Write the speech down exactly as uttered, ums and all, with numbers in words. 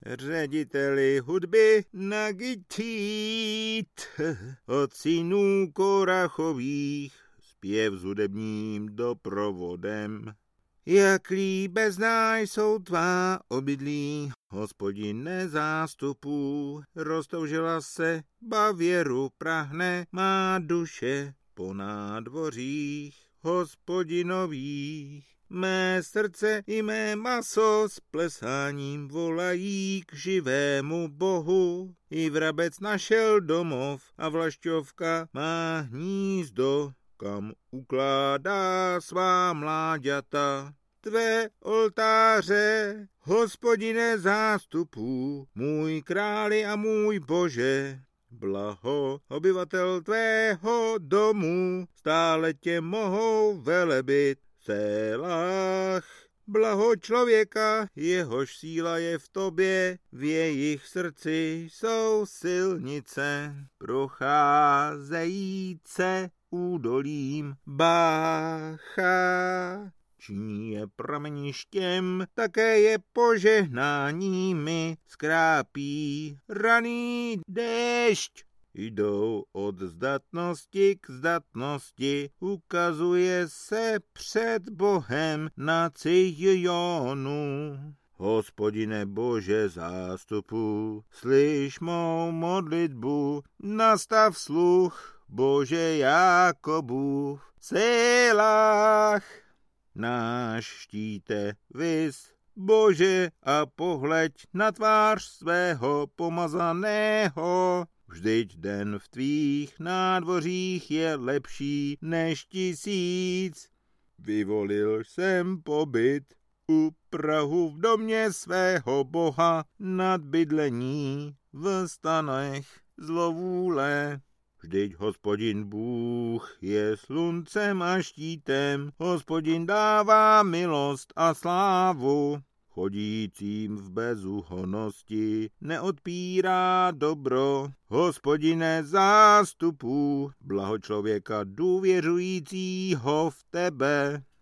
řediteli hudby na gitít, od synů Korachových, zpěv s hudebním doprovodem. Jak líbezná jsou tvá obydlí, Hospodine zástupů, roztoužila se, Bavěru prahne má duše po nádvořích Hospodinových. Mé srdce i mé maso s plesáním volají k živému Bohu. I vrabec našel domov a vlašťovka má hnízdo, kam ukládá svá mláďata. Tvé oltáře, Hospodine zástupů, můj králi a můj Bože, blaho obyvatel tvého domu, stále tě mohou velebit. Selách. Blaho člověka, jehož síla je v tobě, v jejich srdci jsou silnice, procházejíce údolím Bácha. Činí je prameništěm, také je požehnáními, skrápí raný déšť. Jdou od zdatnosti k zdatnosti, ukazuje se před Bohem na Cijonu. Hospodine Bože zástupu, slyš mou modlitbu, nastav sluch, Bože Jákobu, Selách. Náš štíte vis, Bože, a pohleď na tvář svého pomazaného. Vždyť den v tvých nádvořích je lepší než tisíc. Vyvolil jsem pobyt u prahu v domě svého Boha, nad bydlení v stanech zlovůle. Vždyť Hospodin Bůh je sluncem a štítem, Hospodin dává milost a slávu. Chodícím v bezúhonnosti neodpírá dobro. Hospodine zástupů, blaho člověka důvěřujícího v tebe.